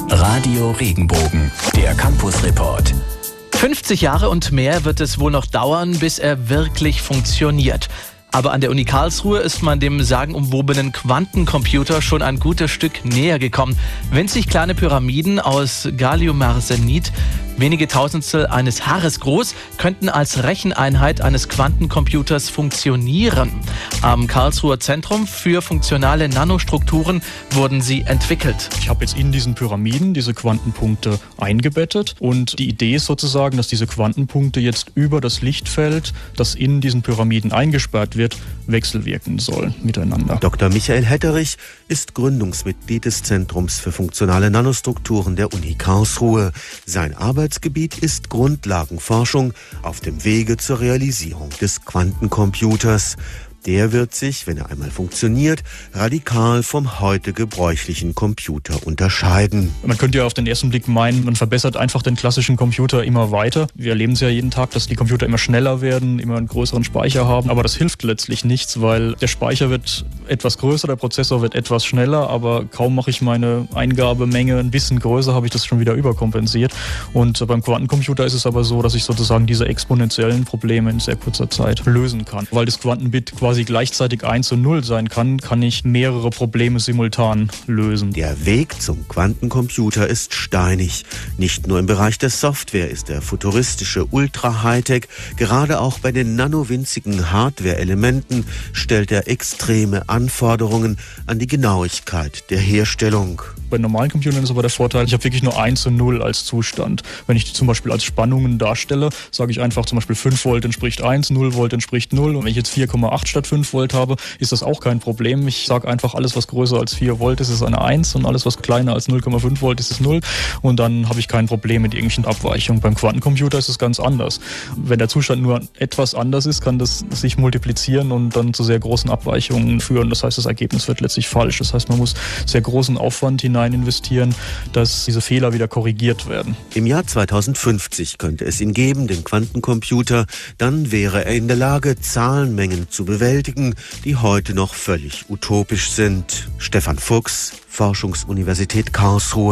Radio Regenbogen, der Campus Report. 50 Jahre und mehr wird es wohl noch dauern, bis er wirklich funktioniert. Aber an der Uni Karlsruhe ist man dem sagenumwobenen Quantencomputer schon ein gutes Stück näher gekommen. Winzig kleine Pyramiden aus Galliumarsenid, wenige Tausendstel eines Haares groß, könnten als Recheneinheit eines Quantencomputers funktionieren. Am Karlsruher Zentrum für funktionale Nanostrukturen wurden sie entwickelt. Ich habe jetzt in diesen Pyramiden diese Quantenpunkte eingebettet und die Idee ist sozusagen, dass diese Quantenpunkte jetzt über das Lichtfeld, das in diesen Pyramiden eingesperrt wird, wechselwirken sollen miteinander. Dr. Michael Hetterich ist Gründungsmitglied des Zentrums für funktionale Nanostrukturen der Uni Karlsruhe. Sein Arbeitsgebiet ist Grundlagenforschung auf dem Wege zur Realisierung des Quantencomputers. Der wird sich, wenn er einmal funktioniert, radikal vom heute gebräuchlichen Computer unterscheiden. Man könnte ja auf den ersten Blick meinen, man verbessert einfach den klassischen Computer immer weiter. Wir erleben es ja jeden Tag, dass die Computer immer schneller werden, immer einen größeren Speicher haben. Aber das hilft letztlich nichts, weil der Speicher wird etwas größer, der Prozessor wird etwas schneller, aber kaum mache ich meine Eingabemenge ein bisschen größer, habe ich das schon wieder überkompensiert. Und beim Quantencomputer ist es aber so, dass ich sozusagen diese exponentiellen Probleme in sehr kurzer Zeit lösen kann. Weil das Quantenbit quasi gleichzeitig 1 und 0 sein kann ich mehrere Probleme simultan lösen. Der Weg zum Quantencomputer ist steinig. Nicht nur im Bereich der Software ist der futuristische Ultra-Hightech, gerade auch bei den nanowinzigen Hardware-Elementen stellt er extreme Anforderungen an die Genauigkeit der Herstellung. Bei normalen Computern ist aber der Vorteil, ich habe wirklich nur 1 und 0 als Zustand. Wenn ich die zum Beispiel als Spannungen darstelle, sage ich einfach zum Beispiel 5 Volt entspricht 1, 0 Volt entspricht 0. Und wenn ich jetzt 4,8 statt 5 Volt habe, ist das auch kein Problem. Ich sage einfach, alles was größer als 4 Volt ist, ist eine 1 und alles was kleiner als 0,5 Volt ist 0. Und dann habe ich kein Problem mit irgendwelchen Abweichungen. Beim Quantencomputer ist es ganz anders. Wenn der Zustand nur etwas anders ist, kann das sich multiplizieren und dann zu sehr großen Abweichungen führen. Das heißt, das Ergebnis wird letztlich falsch. Das heißt, man muss sehr großen Aufwand hinein investieren, dass diese Fehler wieder korrigiert werden. Im Jahr 2050 könnte es ihn geben, den Quantencomputer. Dann wäre er in der Lage, Zahlenmengen zu bewältigen, die heute noch völlig utopisch sind. Stefan Fuchs, Forschungsuniversität Karlsruhe.